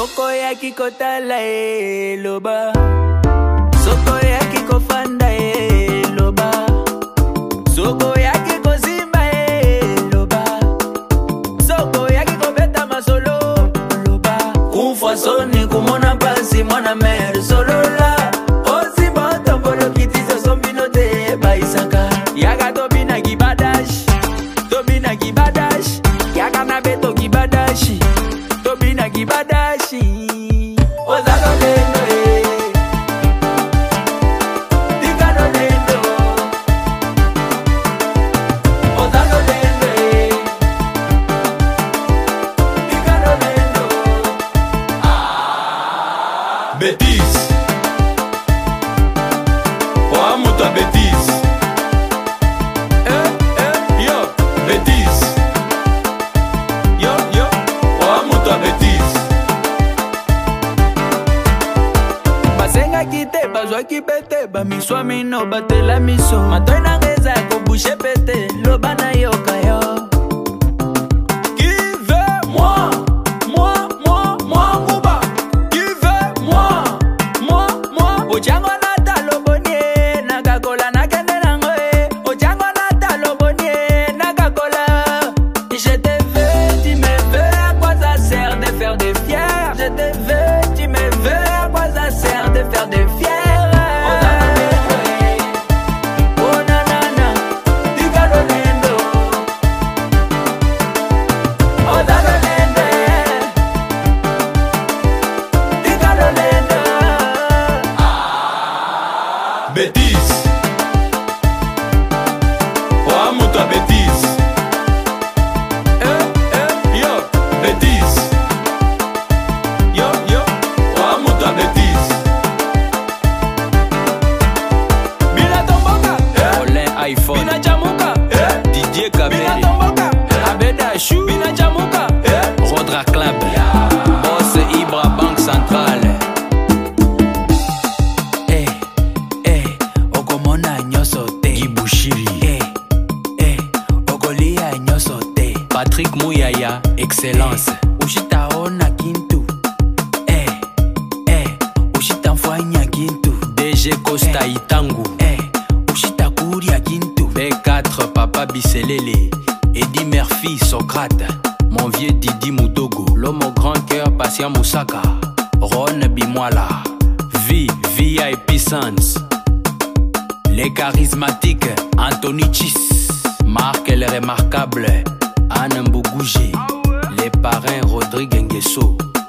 Soko yaki kotala loba, soko yaki kofanda loba, soko yaki kozimba loba, soko yaki kobeta masolo loba. Kufa soni kumona pasi mwana mer solola, osi boto polo kitisa sombino te baisaka. Yaga tobina gibadash, tobina gibadash, yaga na beto gibadashi, tobina gibadashi. Ozalo lendo Digano lendo, ozalo lendo Digano lendo. Betis, oh muta Betis. Yo, Betis. Yo, oh muta Betis. Basenga kite, bazwa kibete, bamiswa mino, batela miso. Matoy na ngeza, ko bouche pete, loba na yoka yo. Qui veut moi, Mouba? Qui veut moi? Ochango nata lobonye, nagakola nakende nangoe. Ochango nata lobonye, nagakola. Je te veux, tu me veux, à quoi ça sert de faire des fiers? Je te veux, tu me veux, à quoi ça sert de faire des fiers? Oh nanana, digalo lendo. Ozalo lendo, digalo lendo. Betis, oh muta Betis. Yo, Betis. Yo, oh muta Betis. Bina tomboka, Olin iPhone, bina jamuka, Didier bina Kabeli, tomboka, abeda shu, bina jamuka, Rodra Club, Boss Ibra Banque Centrale. okomona nyoso te, Gibushiri, okolia nyoso te, Patrick Mouyaya, Excellence. ushitaona kintu, ushitamfanya kintu, DG Costa Itangu, ushitakuria kintu. B4 Papa Bisselele, Eddie Murphy, Socrate, mon vieux Didi Moudogo, l'homme au grand cœur, Patient Moussaka, Ron Bimwala, VIP Sans, les charismatiques, Anthony Chis, Marc le remarquable, Anne Mbougougé, les parrains Rodrigue Nguesso.